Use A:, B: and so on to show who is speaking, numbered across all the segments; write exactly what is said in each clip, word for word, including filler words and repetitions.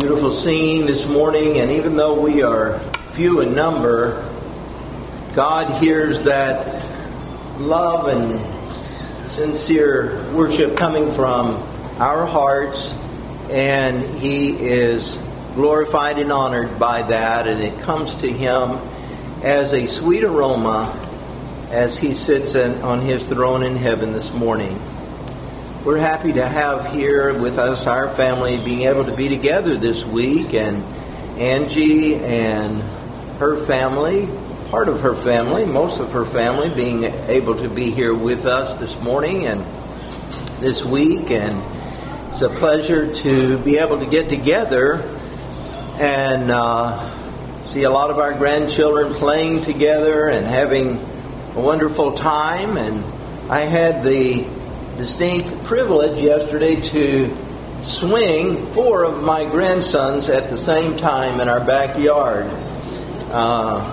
A: beautiful singing this morning, and even though we are few in number, God hears that love and sincere worship coming from our hearts, and He is glorified and honored by that, and it comes to Him as a sweet aroma as He sits in, on His throne in heaven this morning. We're happy to have here with us our family being able to be together this week, and Angie and her family, part of her family, most of her family being able to be here with us this morning and this week. And it's a pleasure to be able to get together and uh, see a lot of our grandchildren playing together and having a wonderful time. And I had the distinct privilege yesterday to swing four of my grandsons at the same time in our backyard. Uh,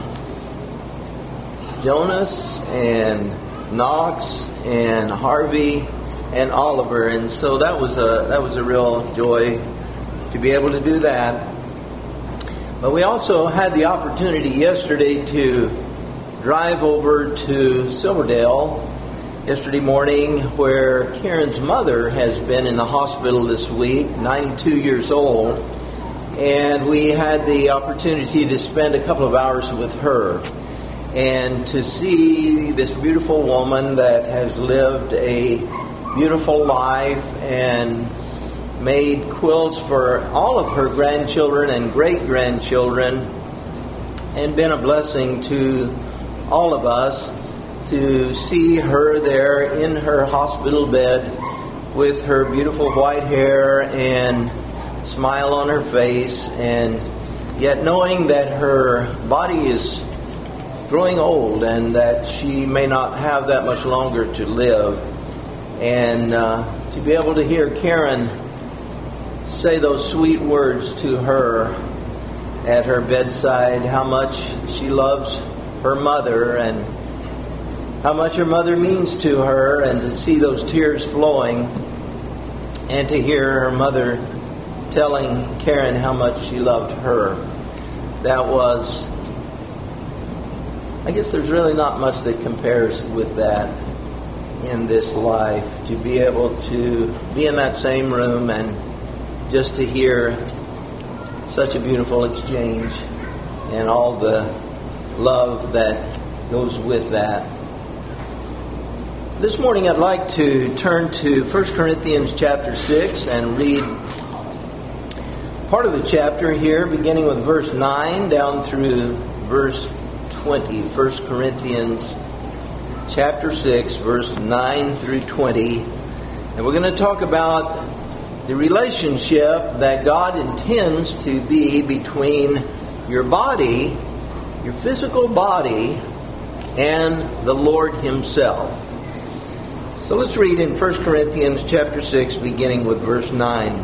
A: Jonas and Knox and Harvey and Oliver, and so that was a that was a real joy to be able to do that. But we also had the opportunity yesterday to drive over to Silverdale yesterday morning, where Karen's mother has been in the hospital this week, ninety-two years old, and we had the opportunity to spend a couple of hours with her and to see this beautiful woman that has lived a beautiful life and made quilts for all of her grandchildren and great-grandchildren, and been a blessing to all of us to see her there in her hospital bed with her beautiful white hair and smile on her face, and yet knowing that her body is growing old and that she may not have that much longer to live. And uh, to be able to hear Karen say those sweet words to her at her bedside, how much she loves her mother and how much her mother means to her, and to see those tears flowing, and to hear her mother telling Karen how much she loved her. That was, I guess there's really not much that compares with that in this life, to be able to be in that same room and just to hear such a beautiful exchange and all the love that goes with that. This morning I'd like to turn to First Corinthians chapter six and read part of the chapter here, beginning with verse nine down through verse twenty. First Corinthians chapter six, verse nine through twenty. And we're going to talk about the relationship that God intends to be between your body, your physical body, and the Lord Himself. So let's read in First Corinthians chapter six, beginning with verse nine.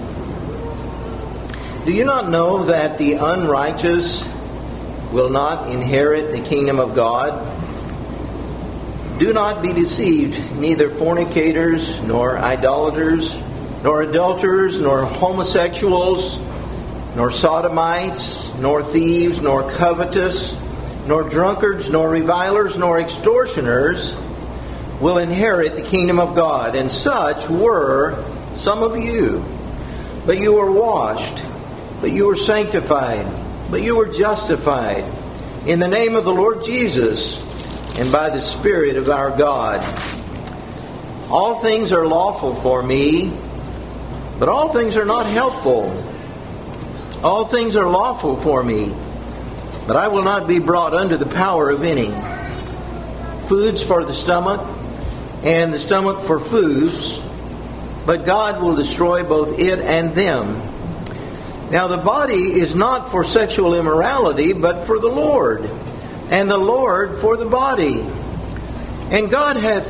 A: Do you not know that the unrighteous will not inherit the kingdom of God? Do not be deceived, neither fornicators, nor idolaters, nor adulterers, nor homosexuals, nor sodomites, nor thieves, nor covetous, nor drunkards, nor revilers, nor extortioners will inherit the kingdom of God. And such were some of you. But you were washed, but you were sanctified, but you were justified in the name of the Lord Jesus and by the Spirit of our God. All things are lawful for me, but all things are not helpful. All things are lawful for me, but I will not be brought under the power of any. Foods for the stomach, and the stomach for foods, but God will destroy both it and them. Now the body is not for sexual immorality, but for the Lord, and the Lord for the body. And God hath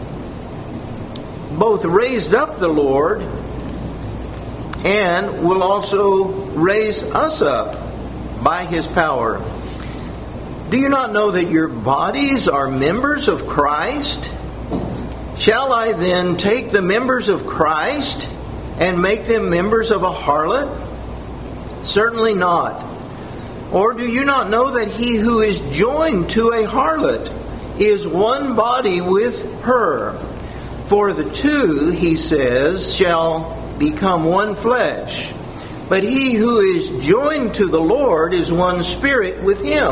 A: both raised up the Lord, and will also raise us up by His power. Do you not know that your bodies are members of Christ? Shall I then take the members of Christ and make them members of a harlot? Certainly not. Or do you not know that he who is joined to a harlot is one body with her? For the two, he says, shall become one flesh. But he who is joined to the Lord is one spirit with him.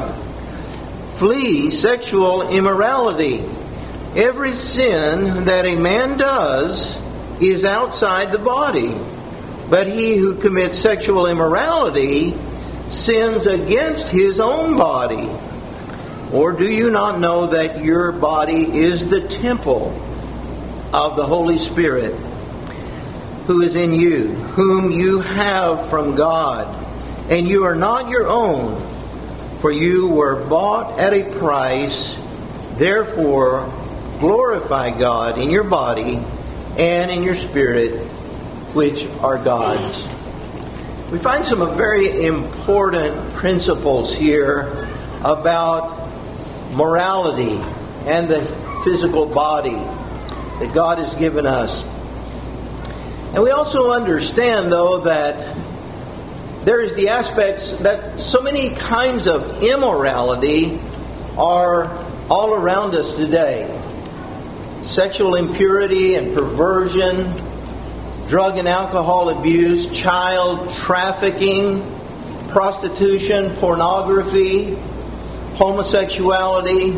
A: Flee sexual immorality. Every sin that a man does is outside the body. But he who commits sexual immorality sins against his own body. Or do you not know that your body is the temple of the Holy Spirit, who is in you, whom you have from God, and you are not your own, for you were bought at a price. Therefore, glorify God in your body and in your spirit, which are God's. We find some very important principles here about morality and the physical body that God has given us. And we also understand, though, that there is the aspects that so many kinds of immorality are all around us today. Sexual impurity and perversion, drug and alcohol abuse, child trafficking, prostitution, pornography, homosexuality.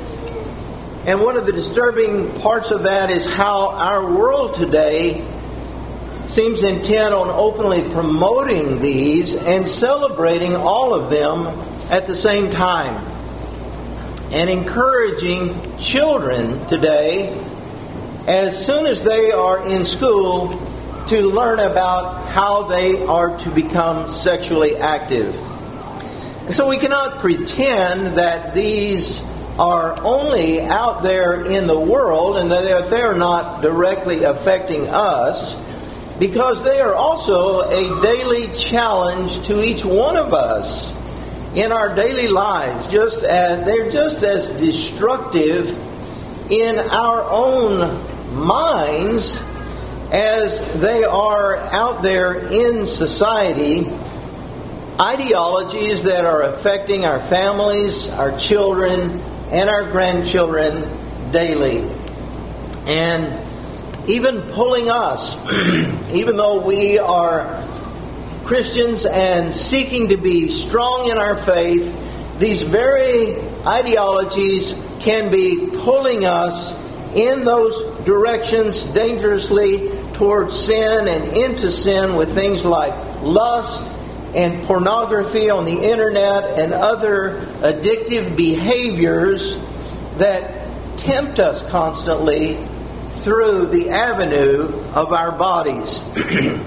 A: And one of the disturbing parts of that is how our world today seems intent on openly promoting these and celebrating all of them at the same time, and encouraging children today, as soon as they are in school, to learn about how they are to become sexually active. And so we cannot pretend that these are only out there in the world and that they are not directly affecting us, because they are also a daily challenge to each one of us in our daily lives. Just as they're just as destructive in our own minds as they are out there in society. Ideologies that are affecting our families, our children, and our grandchildren daily. And even pulling us, even though we are Christians and seeking to be strong in our faith, these very ideologies can be pulling us in those directions dangerously towards sin and into sin, with things like lust and pornography on the internet and other addictive behaviors that tempt us constantly through the avenue of our bodies. The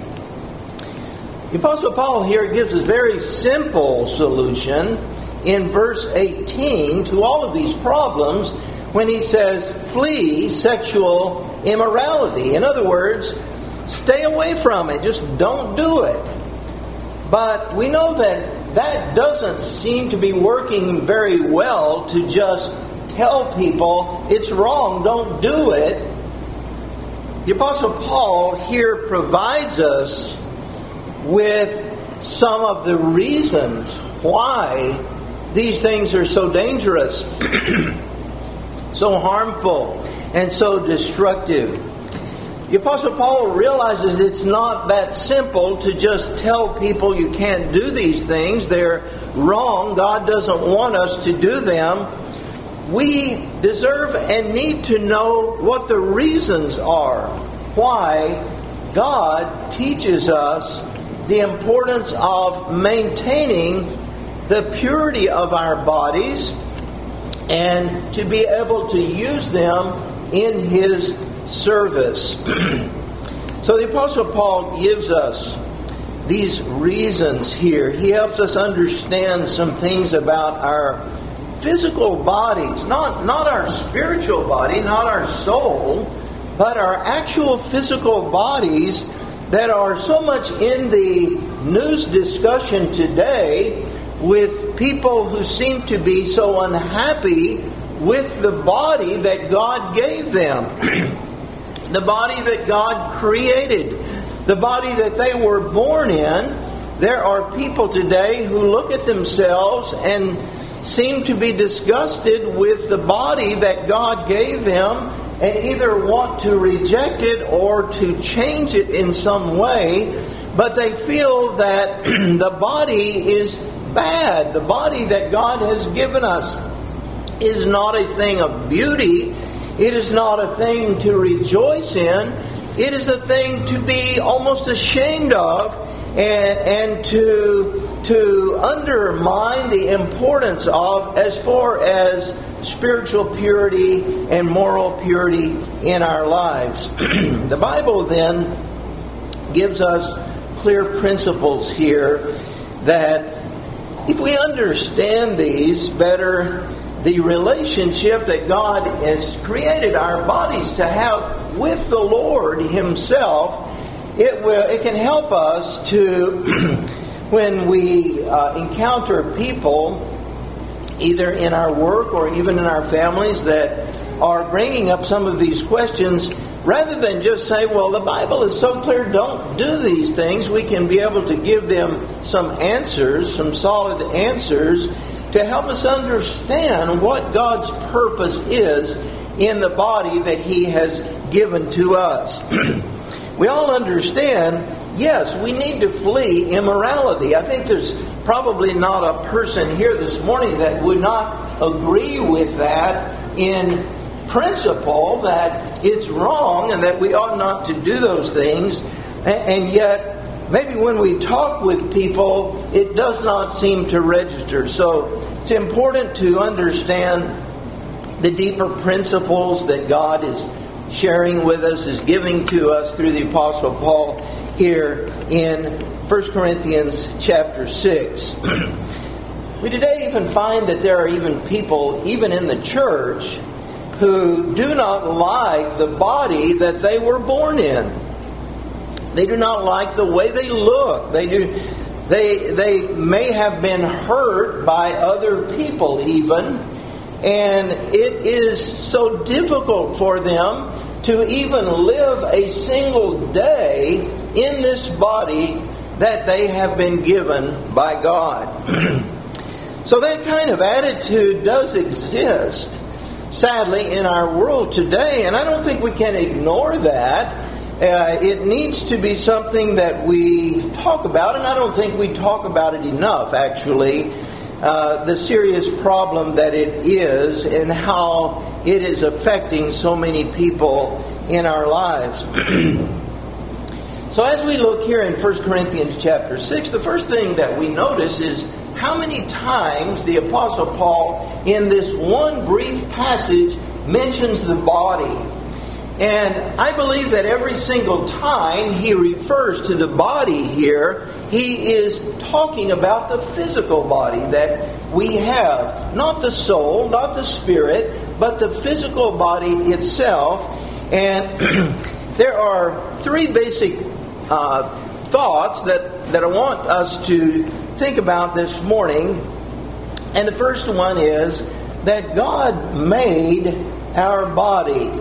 A: Apostle Paul here gives a very simple solution in verse eighteen to all of these problems when he says, flee sexual immorality. In other words, stay away from it. Just don't do it. But we know that that doesn't seem to be working very well, to just tell people it's wrong, don't do it. The Apostle Paul here provides us with some of the reasons why these things are so dangerous, so harmful, and so destructive. The Apostle Paul realizes it's not that simple to just tell people you can't do these things. They're wrong. God doesn't want us to do them. We deserve and need to know what the reasons are why God teaches us the importance of maintaining the purity of our bodies and to be able to use them in His service. So the Apostle Paul gives us these reasons here. He helps us understand some things about our physical bodies, not, not our spiritual body, not our soul, but our actual physical bodies that are so much in the news discussion today, with people who seem to be so unhappy with the body that God gave them. The body that God created. The body that they were born in, there are people today who look at themselves and seem to be disgusted with the body that God gave them and either want to reject it or to change it in some way, but they feel that the body is bad. The body that God has given us is not a thing of beauty. It is not a thing to rejoice in. It is a thing to be almost ashamed of and, and to, to undermine the importance of as far as spiritual purity and moral purity in our lives. The Bible then gives us clear principles here that if we understand these better, the relationship that God has created our bodies to have with the Lord Himself, it will it can help us to, when we uh, encounter people, either in our work or even in our families, that are bringing up some of these questions, rather than just say, well, the Bible is so clear, don't do these things, we can be able to give them some answers, some solid answers, to help us understand what God's purpose is in the body that He has given to us. We all understand, yes, we need to flee immorality. I think there's probably not a person here this morning that would not agree with that in principle, that it's wrong and that we ought not to do those things. And yet, maybe when we talk with people, it does not seem to register. So it's important to understand the deeper principles that God is sharing with us, is giving to us through the Apostle Paul here in First Corinthians chapter six. We today even find that there are even people, even in the church, who do not like the body that they were born in. They do not like the way they look. They do. They they may have been hurt by other people even, and it is so difficult for them to even live a single day in this body that they have been given by God. So that kind of attitude does exist, sadly, in our world today, and I don't think we can ignore that. Uh, it needs to be something that we talk about, and I don't think we talk about it enough, actually, uh, the serious problem that it is and how it is affecting so many people in our lives. So as we look here in First Corinthians chapter six, the first thing that we notice is how many times the Apostle Paul, in this one brief passage, mentions the body. And I believe that every single time he refers to the body here, he is talking about the physical body that we have. Not the soul, not the spirit, but the physical body itself. And there are three basic uh, thoughts that, that I want us to think about this morning. And the first one is that God made our body.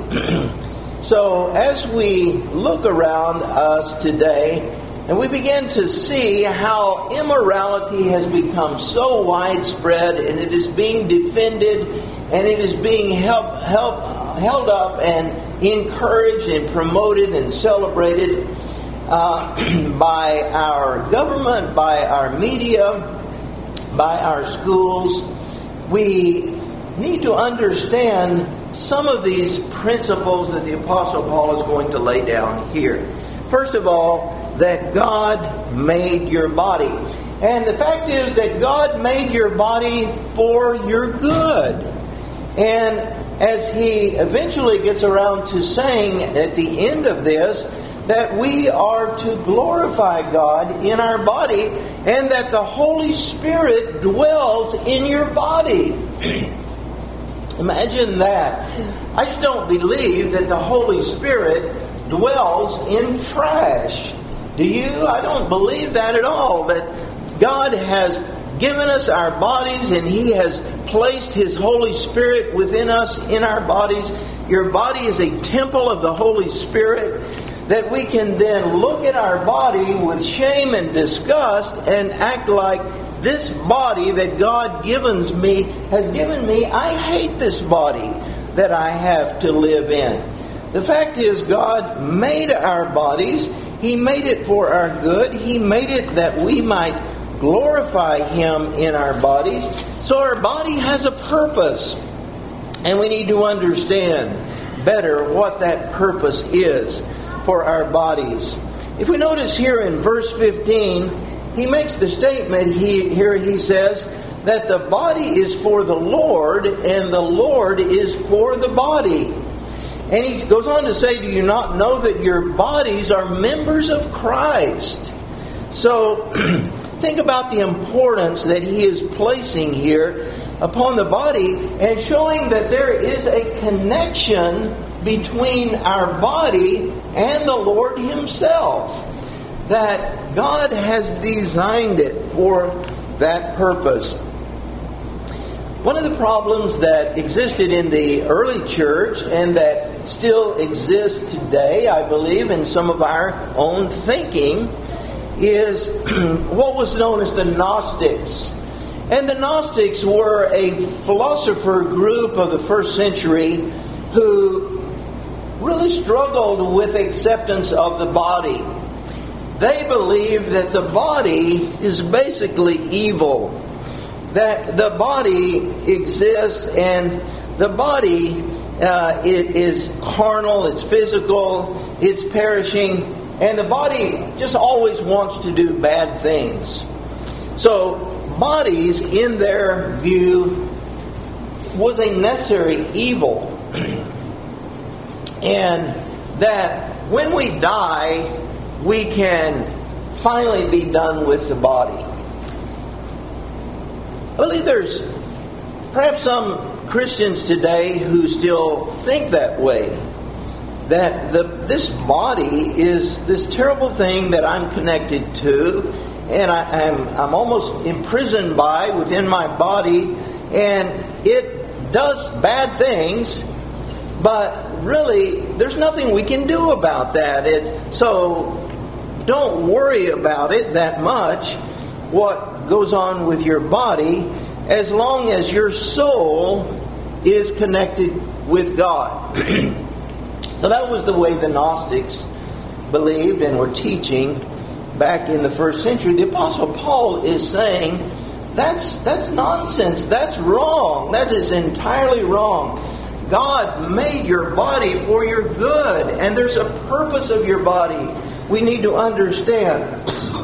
A: So as we look around us today, and we begin to see how immorality has become so widespread, and it is being defended, and it is being help, help, held up and encouraged and promoted and celebrated uh, by our government, by our media, by our schools. We need to understand some of these principles that the Apostle Paul is going to lay down here. First of all, that God made your body. And the fact is that God made your body for your good. And as he eventually gets around to saying at the end of this, that we are to glorify God in our body, and that the Holy Spirit dwells in your body. Imagine that. I just don't believe that the Holy Spirit dwells in trash. Do you? I don't believe that at all. That God has given us our bodies and He has placed His Holy Spirit within us in our bodies. Your body is a temple of the Holy Spirit. that we can then look at our body with shame and disgust and act like this body that God givens me has given me, I hate this body that I have to live in. The fact is, God made our bodies. He made it for our good. He made it that we might glorify Him in our bodies. So our body has a purpose. And we need to understand better what that purpose is for our bodies. If we notice here in verse fifteen, he makes the statement he, here he says that the body is for the Lord and the Lord is for the body. And he goes on to say, do you not know that your bodies are members of Christ? So think about the importance that he is placing here upon the body and showing that there is a connection between our body and the Lord Himself. That God has designed it for that purpose. One of the problems that existed in the early church and that still exists today, I believe, in some of our own thinking, is what was known as the Gnostics. And the Gnostics were a philosopher group of the first century who really struggled with acceptance of the body. They believe that the body is basically evil. That the body exists and the body uh, it is carnal, it's physical, it's perishing, and the body just always wants to do bad things. So, bodies, in their view, was a necessary evil. And that when we die, we can finally be done with the body. I believe there's perhaps some Christians today who still think that way. That the this body is this terrible thing that I'm connected to, and I, I'm I'm almost imprisoned by within my body, and it does bad things. But really, there's nothing we can do about that. It's, so don't worry about it that much, what goes on with your body, as long as your soul is connected with God. So that was the way the Gnostics believed and were teaching back in the first century. The Apostle Paul is saying, that's, that's nonsense. That's wrong. That is entirely wrong. God made your body for your good, and there's a purpose of your body we need to understand.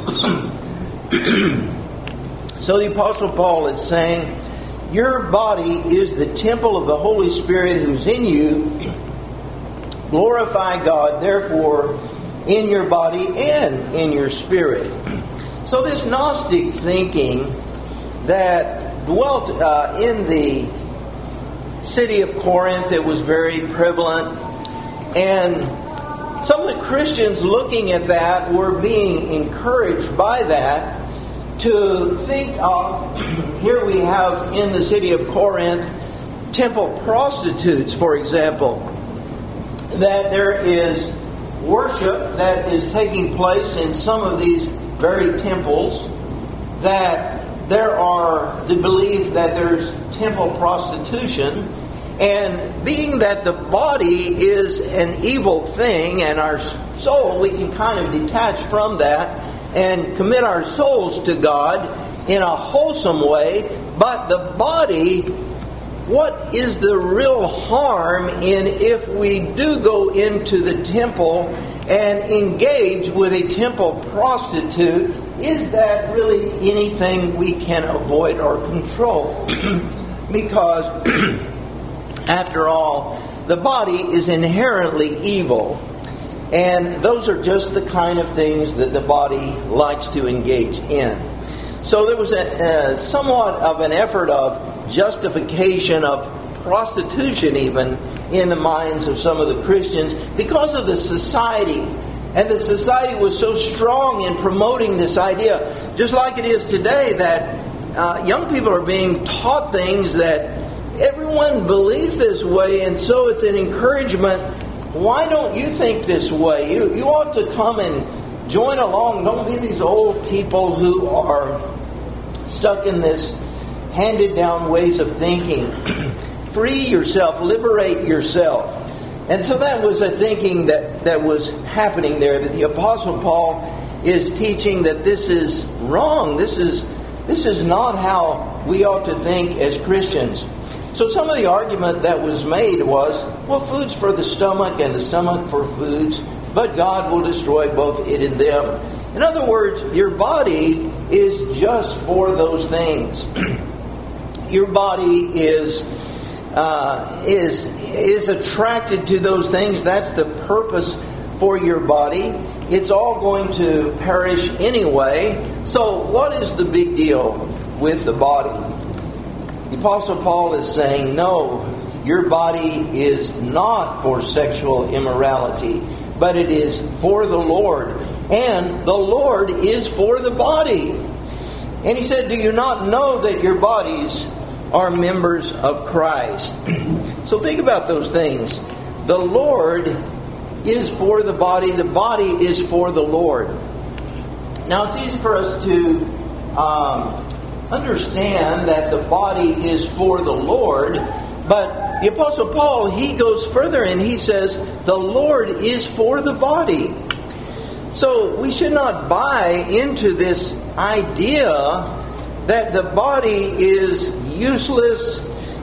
A: So the Apostle Paul is saying, your body is the temple of the Holy Spirit who's in you. Glorify God, therefore, in your body and in your spirit. So this Gnostic thinking that dwelt uh, in the city of Corinth, it was very prevalent, and some of the Christians looking at that were being encouraged by that to think of, here we have in the city of Corinth, temple prostitutes, for example, that there is worship that is taking place in some of these very temples, that there are the belief that there's temple prostitution, and being that the body is an evil thing and our soul, we can kind of detach from that and commit our souls to God in a wholesome way. But the body, what is the real harm in if we do go into the temple and engage with a temple prostitute? Is that really anything we can avoid or control? Because after all, the body is inherently evil. And those are just the kind of things that the body likes to engage in. So there was a, a somewhat of an effort of justification of prostitution even in the minds of some of the Christians because of the society. And the society was so strong in promoting this idea, just like it is today, that uh, young people are being taught things that everyone believes this way, and so it's an encouragement. why don't you think this way? You, you ought to come and join along. Don't be these old people who are stuck in this handed down ways of thinking. Free yourself, liberate yourself. And so that was a thinking that, that was happening there, that the Apostle Paul is teaching that this is wrong. This is this is not how we ought to think as Christians. So some of the argument that was made was, well, food's for the stomach and the stomach for foods, but God will destroy both it and them. In other words, your body is just for those things. Your body is uh, is is attracted to those things. That's the purpose for your body. It's all going to perish anyway. So what is the big deal with the body? The Apostle Paul is saying, no, your body is not for sexual immorality, but it is for the Lord. And the Lord is for the body. And he said, do you not know that your bodies are members of Christ? So think about those things. The Lord is for the body. The body is for the Lord. Now it's easy for us to um, understand that the body is for the Lord, but the Apostle Paul, he goes further and he says the Lord is for the body. So we should not buy into this idea that the body is useless,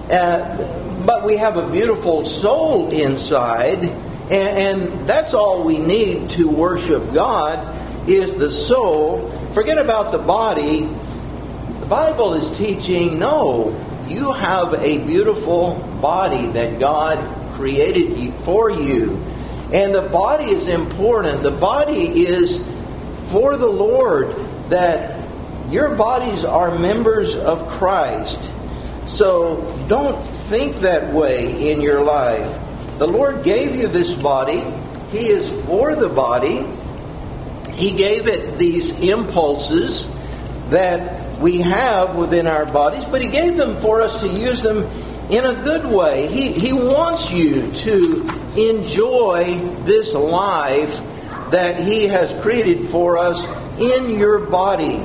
A: uh, but we have a beautiful soul inside, and, and that's all we need to worship God is the soul. Forget about the body. The Bible is teaching, no, you have a beautiful body that God created you, for you. And the body is important. The body is for the Lord, that your bodies are members of Christ. So don't think that way in your life. The Lord gave you this body. He is for the body. He gave it these impulses that we have within our bodies, but He gave them for us to use them in a good way. He, he wants you to enjoy this life that He has created for us in your body.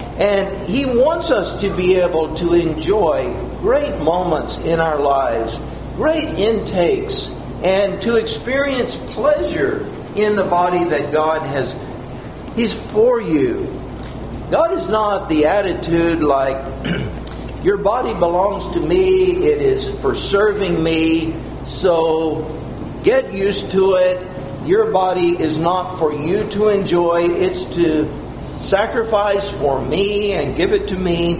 A: And He wants us to be able to enjoy great moments in our lives, great intakes, and to experience pleasure in the body that God has. He's for you. God is not the attitude like, your body belongs to me, it is for serving me, so get used to it. Your body is not for you to enjoy, it's to sacrifice for me and give it to me.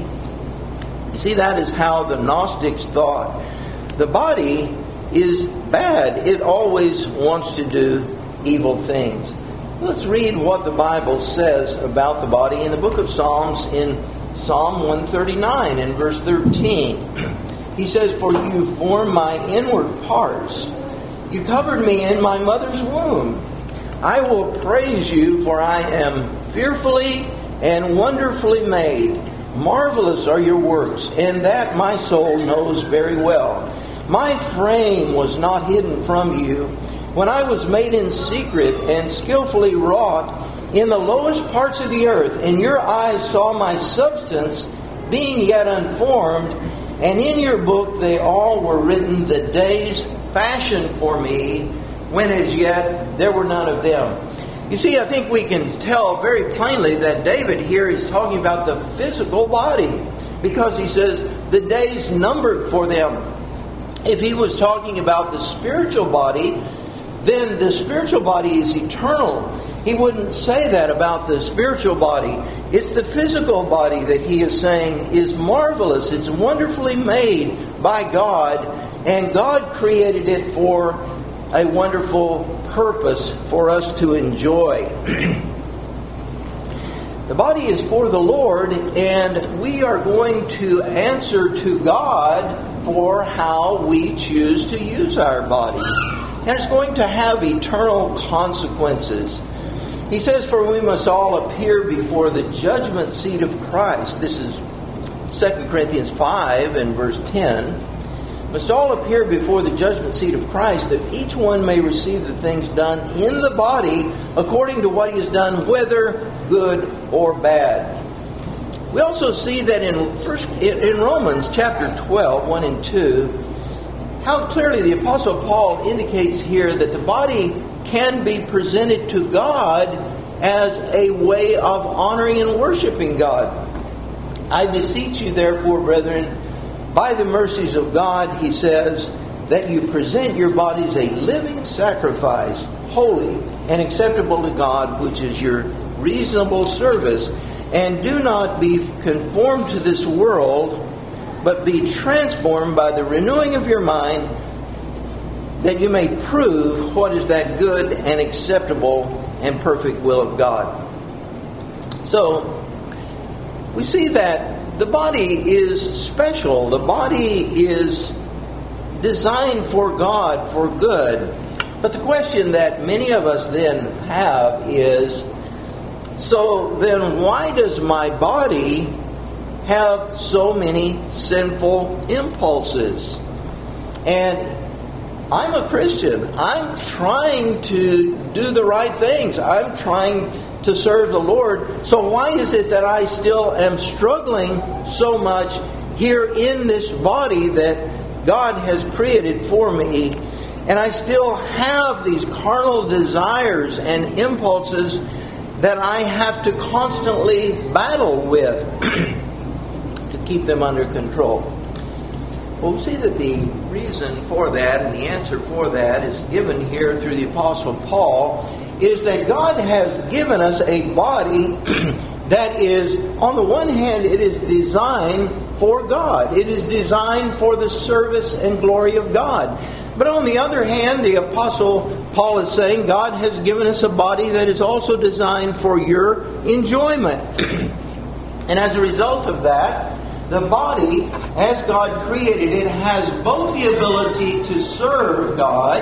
A: You see, that is how the Gnostics thought. The body is bad. It always wants to do evil things. Let's read what the Bible says about the body in the book of Psalms, in Psalm one thirty-nine and verse thirteen. He says, for you formed my inward parts. You covered me in my mother's womb. I will praise you, for I am fearfully and wonderfully made. Marvelous are your works, and that my soul knows very well. My frame was not hidden from you when I was made in secret and skillfully wrought in the lowest parts of the earth. And your eyes saw my substance being yet unformed, and in your book they all were written, the days fashioned for me, when as yet there were none of them. You see, I think we can tell very plainly that David here is talking about the physical body, because he says the days numbered for them. If he was talking about the spiritual body, then the spiritual body is eternal. He wouldn't say that about the spiritual body. It's the physical body that he is saying is marvelous. It's wonderfully made by God, and God created it for a wonderful purpose for us to enjoy. The body is for the Lord, and we are going to answer to God for how we choose to use our bodies. And it's going to have eternal consequences. He says, for we must all appear before the judgment seat of Christ. This is Second Corinthians five and verse ten. must all appear before the judgment seat of Christ, that each one may receive the things done in the body according to what he has done, whether good or bad. We also see that in first in Romans chapter twelve, one and two, how clearly the Apostle Paul indicates here that the body can be presented to God as a way of honoring and worshiping God. I beseech you, therefore, brethren, by the mercies of God, he says, that you present your bodies a living sacrifice, holy and acceptable to God, which is your reasonable service. And do not be conformed to this world, but be transformed by the renewing of your mind, that you may prove what is that good and acceptable and perfect will of God. So, we see that the body is special. The body is designed for God, for good. But the question that many of us then have is, so then why does my body have so many sinful impulses? And I'm a Christian. I'm trying to do the right things. I'm trying to serve the Lord. So why is it that I still am struggling so much here in this body that God has created for me? And I still have these carnal desires and impulses that I have to constantly battle with to keep them under control. Well, we see that the reason for that and the answer for that is given here through the Apostle Paul, is that God has given us a body that is, on the one hand, it is designed for God. It is designed for the service and glory of God. But on the other hand, the Apostle Paul is saying God has given us a body that is also designed for your enjoyment. And as a result of that, the body, as God created it, has both the ability to serve God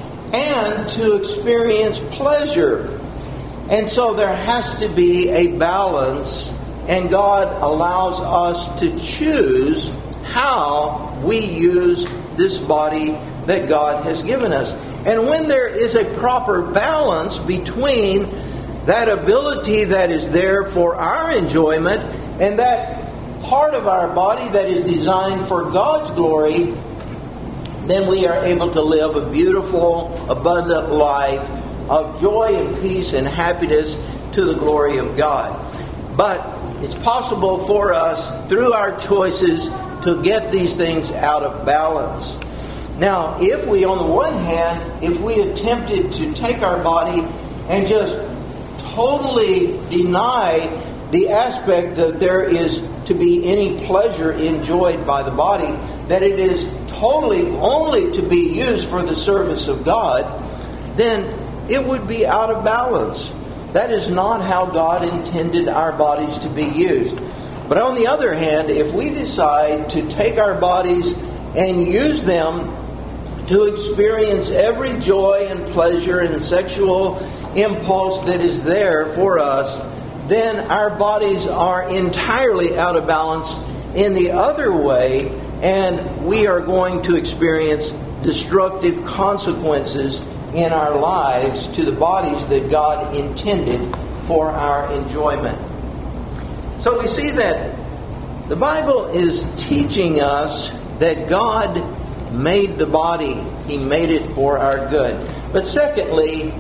A: and to experience pleasure. And so there has to be a balance, and God allows us to choose how we use this body that God has given us. And when there is a proper balance between that ability that is there for our enjoyment and that part of our body that is designed for God's glory, then we are able to live a beautiful, abundant life of joy and peace and happiness to the glory of God. But it's possible for us, through our choices, to get these things out of balance. Now, if we, on the one hand, if we attempted to take our body and just totally deny the aspect that there is to be any pleasure enjoyed by the body, that it is totally only to be used for the service of God, then it would be out of balance. That is not how God intended our bodies to be used. But on the other hand, if we decide to take our bodies and use them to experience every joy and pleasure and sexual impulse that is there for us, then our bodies are entirely out of balance in the other way, and we are going to experience destructive consequences in our lives to the bodies that God intended for our enjoyment. So we see that the Bible is teaching us that God made the body. He made it for our good. But secondly,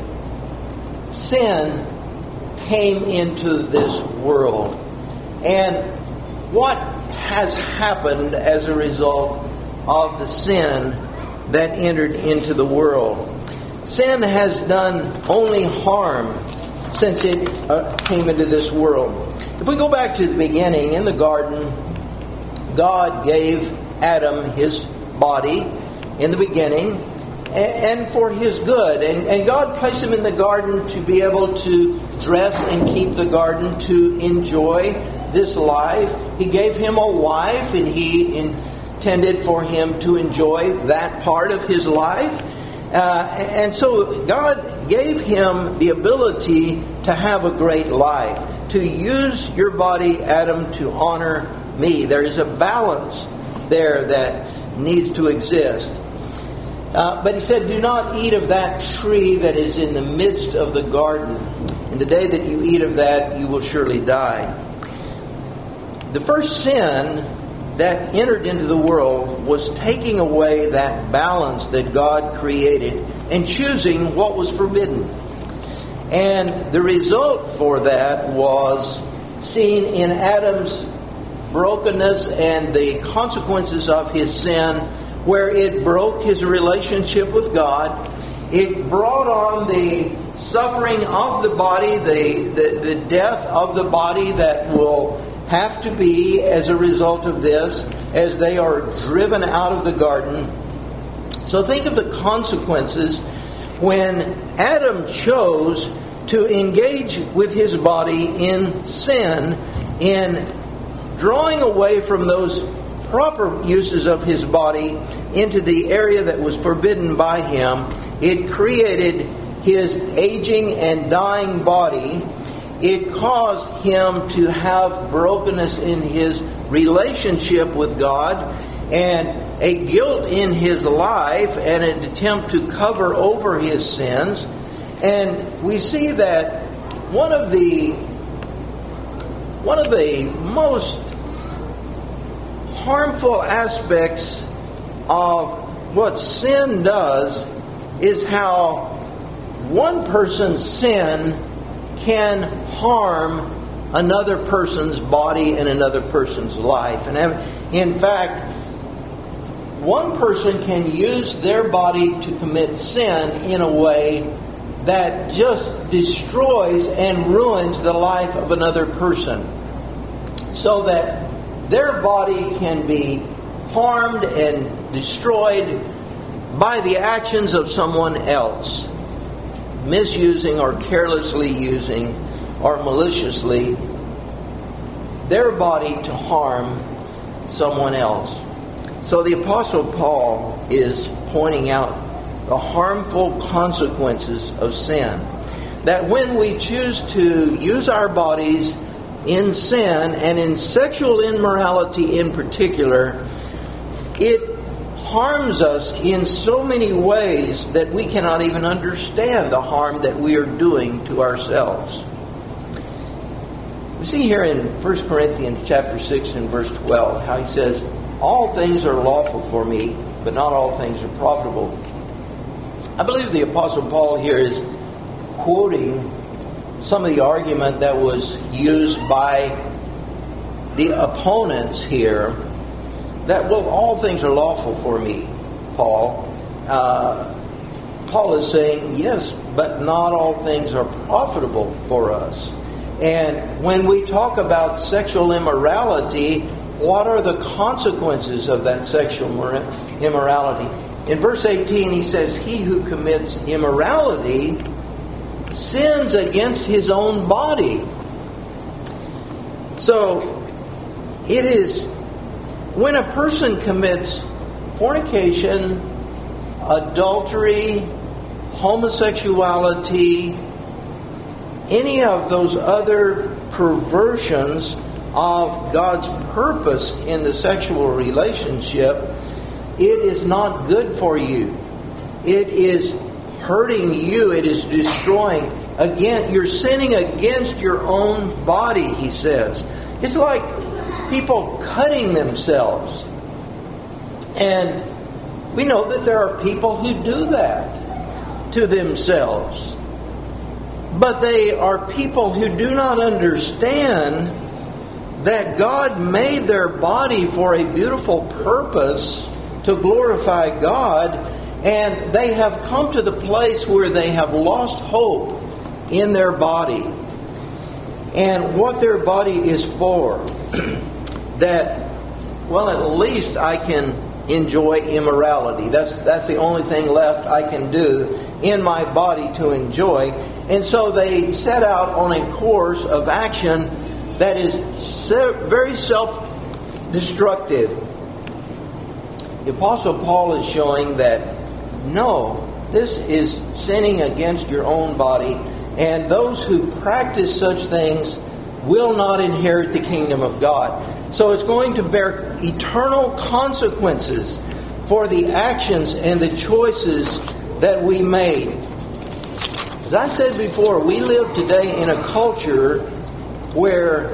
A: sin came into this world. And what has happened as a result of the sin that entered into the world? Sin has done only harm since it uh, came into this world. If we go back to the beginning, in the garden, God gave Adam his body in the beginning, and, and for his good. And, and God placed him in the garden to be able to dress and keep the garden, to enjoy this life. He gave him a wife, and he intended for him to enjoy that part of his life. Uh, and so God gave him the ability to have a great life, to use your body, Adam, to honor me. There is a balance there that needs to exist. Uh, but he said, do not eat of that tree that is in the midst of the garden. In the day that you eat of that, you will surely die. The first sin that entered into the world was taking away that balance that God created and choosing what was forbidden. And the result for that was seen in Adam's brokenness and the consequences of his sin, where it broke his relationship with God. It brought on the suffering of the body, the, the, the death of the body that will have to be as a result of this as they are driven out of the garden. So think of the consequences when Adam chose to engage with his body in sin, in drawing away from those proper uses of his body into the area that was forbidden by him. It created his aging and dying body. It caused him to have brokenness in his relationship with God and a guilt in his life and an attempt to cover over his sins. And we see that one of the one of the most harmful aspects of what sin does is how one person's sin can harm another person's body and another person's life. And in fact, one person can use their body to commit sin in a way that just destroys and ruins the life of another person, so that their body can be harmed and destroyed by the actions of someone else, misusing or carelessly using or maliciously their body to harm someone else. So the Apostle Paul is pointing out the harmful consequences of sin. That when we choose to use our bodies in sin, and in sexual immorality in particular, it harms us in so many ways that we cannot even understand the harm that we are doing to ourselves. We see here in First Corinthians chapter six and verse twelve how he says, all things are lawful for me, but not all things are profitable. I believe the Apostle Paul here is quoting some of the argument that was used by the opponents here, that, well, all things are lawful for me, Paul. Uh, Paul is saying, yes, but not all things are profitable for us. And when we talk about sexual immorality, what are the consequences of that sexual immorality? In verse eighteen, he says, he who commits immorality sins against his own body. So, it is when a person commits fornication, adultery, homosexuality, any of those other perversions of God's purpose in the sexual relationship, it is not good for you. It is hurting you. It is destroying. Again, you're sinning against your own body, he says. It's like people cutting themselves. And we know that there are people who do that to themselves. But they are people who do not understand that God made their body for a beautiful purpose to glorify God, and they have come to the place where they have lost hope in their body and what their body is for. That, well, at least I can enjoy immorality. That's that's the only thing left I can do in my body to enjoy. And so they set out on a course of action that is very self-destructive. The Apostle Paul is showing that, no, this is sinning against your own body, and those who practice such things will not inherit the kingdom of God. So it's going to bear eternal consequences. for the actions and the choices that we made. As I said before, we live today in a culture where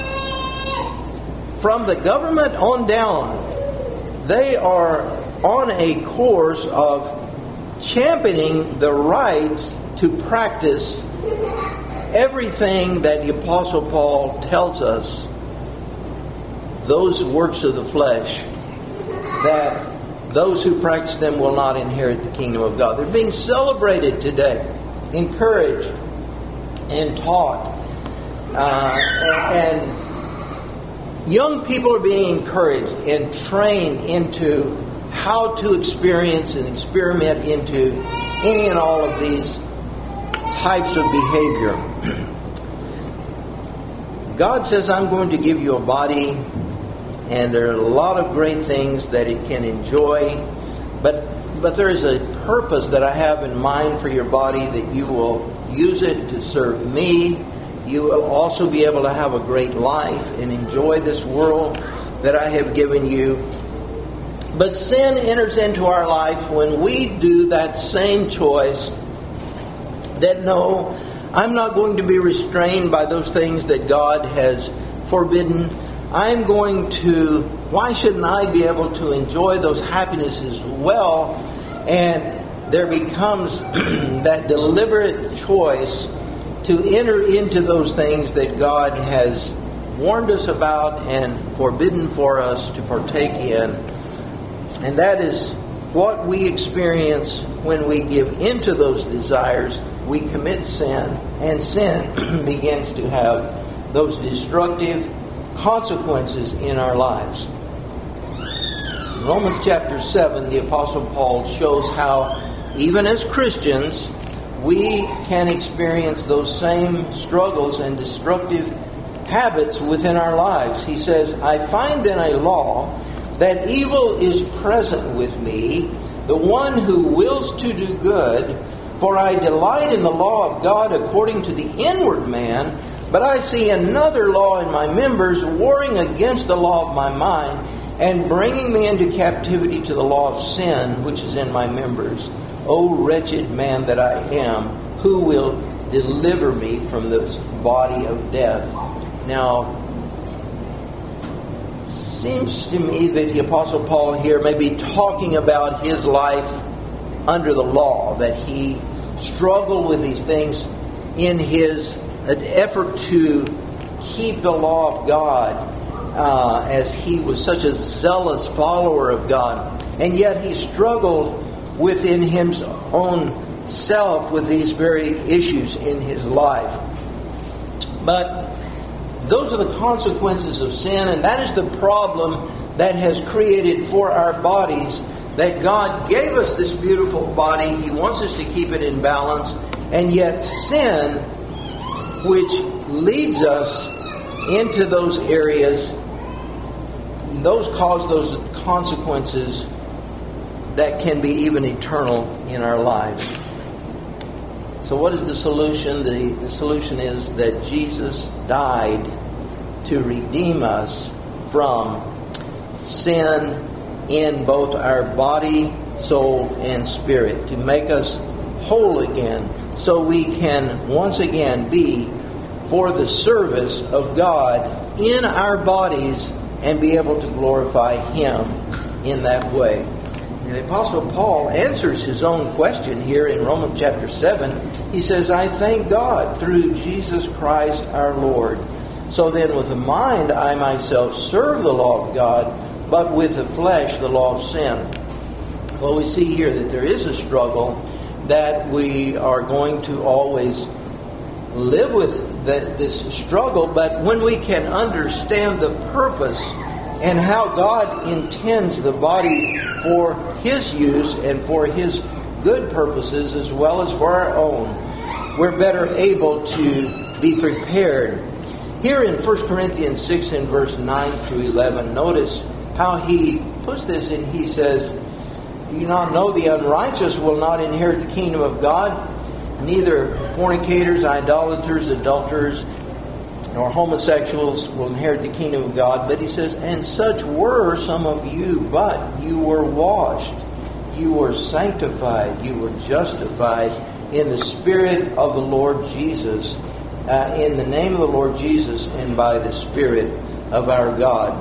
A: from the government on down, they are on a course of championing the rights to practice everything that the Apostle Paul tells us, those works of the flesh, that those who practice them will not inherit the kingdom of God. They're being celebrated today, encouraged, and taught. Uh, and, and young people are being encouraged and trained into how to experience and experiment into any and all of these types of behavior. God says, I'm going to give you a body, and there are a lot of great things that it can enjoy, but but there is a purpose that I have in mind for your body, that you will use it to serve me. You will also be able to have a great life and enjoy this world that I have given you. But sin enters into our life when we do that same choice that no, I'm not going to be restrained by those things that God has forbidden. I'm going to, why shouldn't I be able to enjoy those happinesses well? And there becomes that deliberate choice to enter into those things that God has warned us about and forbidden for us to partake in. And that is what we experience when we give into those desires. We commit sin, and sin begins to have those destructive consequences in our lives. In Romans chapter seven, the Apostle Paul shows how, even as Christians, we can experience those same struggles and destructive habits within our lives. He says, I find then a law that evil is present with me, the one who wills to do good, for I delight in the law of God according to the inward man, but I see another law in my members, warring against the law of my mind, and bringing me into captivity to the law of sin, which is in my members. O wretched man that I am, who will deliver me from this body of death? Now, seems to me that the Apostle Paul here may be talking about his life under the law, that he struggled with these things in his effort to keep the law of God, uh, as he was such a zealous follower of God. And yet he struggled within his own self with these very issues in his life. But those are the consequences of sin, and that is the problem that has created for our bodies, that God gave us this beautiful body. He wants us to keep it in balance, and yet sin, which leads us into those areas, those cause those consequences that can be even eternal in our lives. So what is the solution? The, the solution is that Jesus died to redeem us from sin in both our body, soul, and spirit, to make us whole again, so we can once again be for the service of God in our bodies and be able to glorify Him in that way. And the Apostle Paul answers his own question here in Romans chapter seven. He says, I thank God through Jesus Christ our Lord. So then with the mind I myself serve the law of God, but with the flesh the law of sin. Well, we see here that there is a struggle, that we are going to always live with the, this struggle, but when we can understand the purpose and how God intends the body for His use and for His good purposes as well as for our own, we're better able to be prepared. Here in First Corinthians six in verse nine through eleven, notice how he puts this, and he says, do you not know the unrighteous will not inherit the kingdom of God? Neither fornicators, idolaters, adulterers, nor homosexuals will inherit the kingdom of God. But he says, and such were some of you, but you were washed, you were sanctified, you were justified in the Spirit of the Lord Jesus, uh, in the name of the Lord Jesus, and by the Spirit of our God.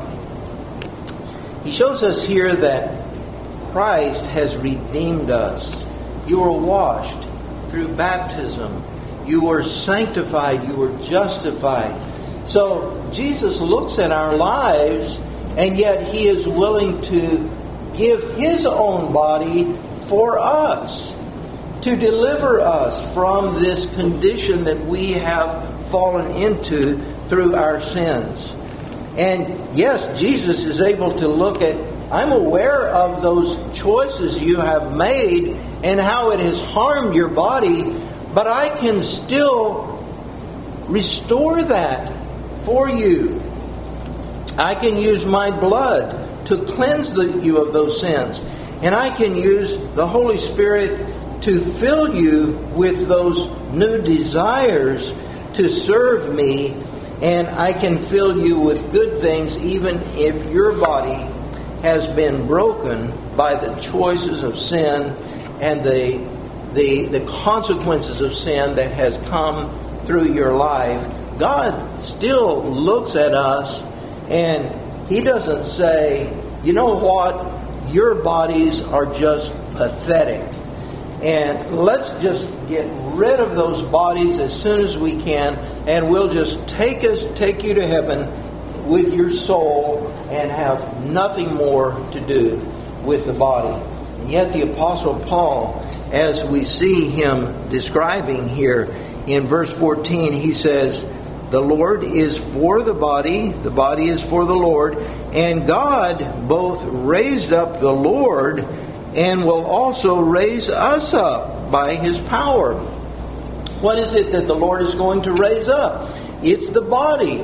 A: He shows us here that Christ has redeemed us. You were washed through baptism. You were sanctified. You were justified. So Jesus looks at our lives, and yet He is willing to give His own body for us, to deliver us from this condition that we have fallen into through our sins. And yes, Jesus is able to look at, I'm aware of those choices you have made and how it has harmed your body, but I can still restore that for you. I can use my blood to cleanse the, you of those sins. And I can use the Holy Spirit to fill you with those new desires to serve me. And I can fill you with good things even if your body has been broken by the choices of sin and the, the, the consequences of sin that has come through your life. God still looks at us and He doesn't say, you know what, your bodies are just pathetic. And let's just get rid of those bodies as soon as we can, and we'll just take us, take you to heaven with your soul and have nothing more to do with the body. And yet the Apostle Paul, as we see him describing here in verse fourteen, he says, the Lord is for the body, the body is for the Lord, and God both raised up the Lord and will also raise us up by His power. What is it that the Lord is going to raise up? It's the body.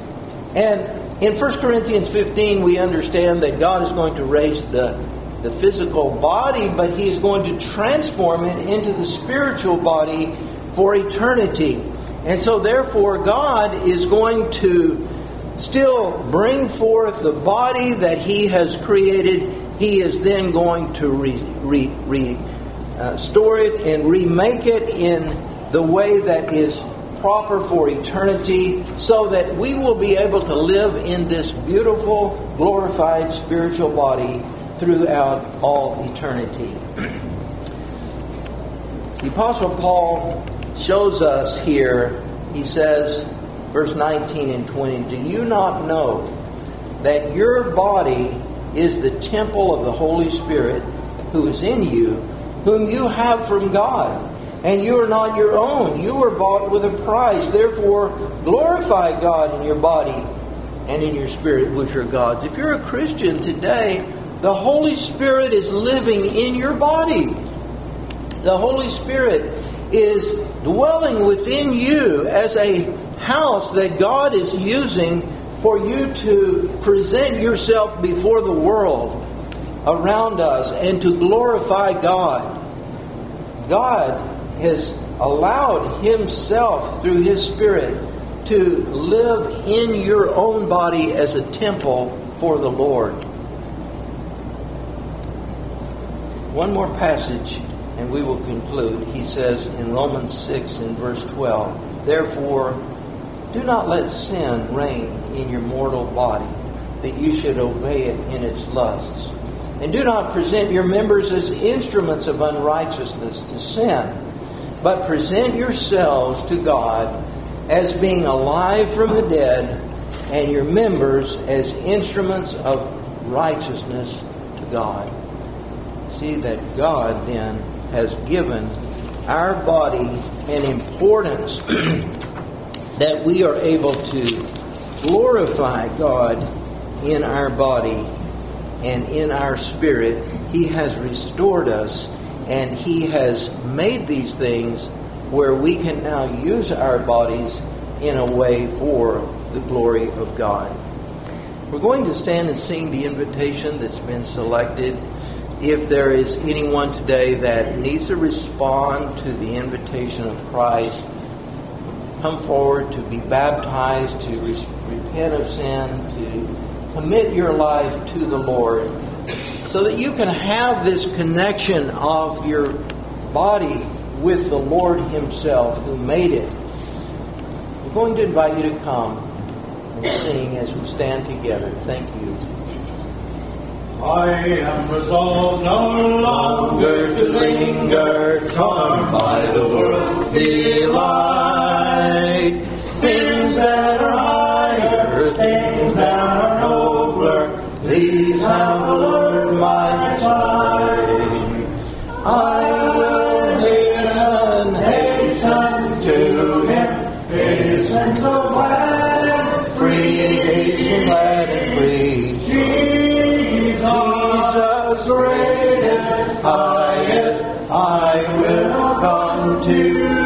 A: And in First Corinthians fifteen, we understand that God is going to raise the, the physical body, but He is going to transform it into the spiritual body for eternity. And so therefore, God is going to still bring forth the body that He has created. He is then going to re, re, re, uh, store it and remake it in the way that is proper for eternity, so that we will be able to live in this beautiful, glorified spiritual body throughout all eternity. The Apostle Paul shows us here, he says, verse nineteen and twenty, do you not know that your body is the temple of the Holy Spirit who is in you, whom you have from God, and you are not your own. You were bought with a price. Therefore, glorify God in your body and in your spirit, which are God's. If you're a Christian today, the Holy Spirit is living in your body. The Holy Spirit is dwelling within you as a house that God is using for you to present yourself before the world around us and to glorify God. God has allowed Himself through His Spirit to live in your own body as a temple for the Lord. One more passage and we will conclude. He says in Romans six and verse twelve, therefore, do not let sin reign in your mortal body, that you should obey it in its lusts. And do not present your members as instruments of unrighteousness to sin, but present yourselves to God as being alive from the dead, and your members as instruments of righteousness to God. See that God then has given our body an importance that we are able to glorify God in our body and in our spirit. He has restored us, and He has made these things where we can now use our bodies in a way for the glory of God. We're going to stand and sing the invitation that's been selected. If there is anyone today that needs to respond to the invitation of Christ come forward to be baptized, to re- repent of sin, to commit your life to the Lord, so that you can have this connection of your body with the Lord Himself who made it. I'm going to invite you to come and sing as we stand together. Thank you.
B: I am resolved no longer to linger, charmed by the world's delight. Things that are higher, things that are nobler, these have allured my sight. I will hasten, hasten to Him, hasten so glad and free, hasten glad and free. Jesus, greatest, highest, I will come to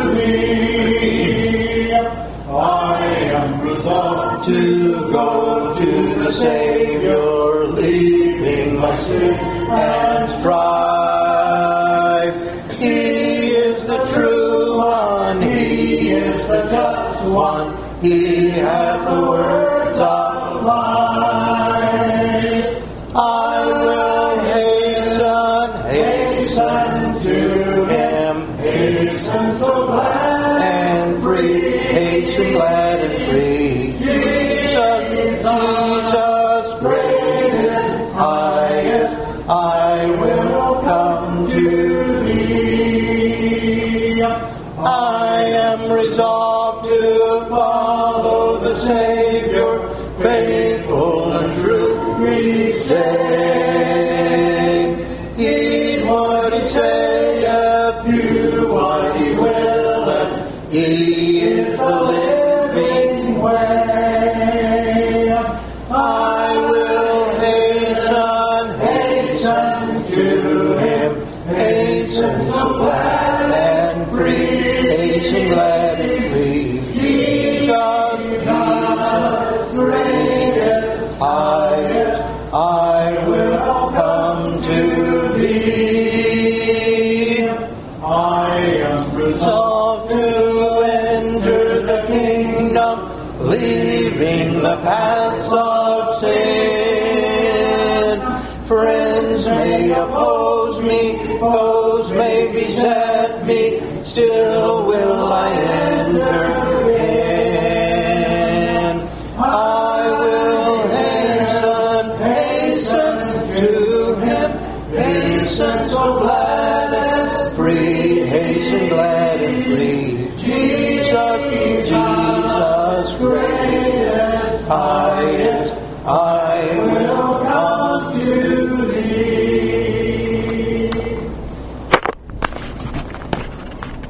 B: Thee. I am resolved to go to the Savior, leaving my sin and strife. He is the true one, He is the just one, He hath the words of life. I will hasten, hasten to Him, hasten so glad and free, hasten glad and free. Jesus, Jesus, greatest, highest, I will come to Thee. I am resolved to follow the Savior, faithful and true. Heed what He saith, do what He willeth. He is the living way. I will hasten, hasten to Him, hasten so glad and free, hasten glad and free. Jesus, Jesus, greatest, highest, I will come to Thee. I am resolved to enter the kingdom, leaving the paths of sin. Friends may oppose me, foes may beset me, still will I enter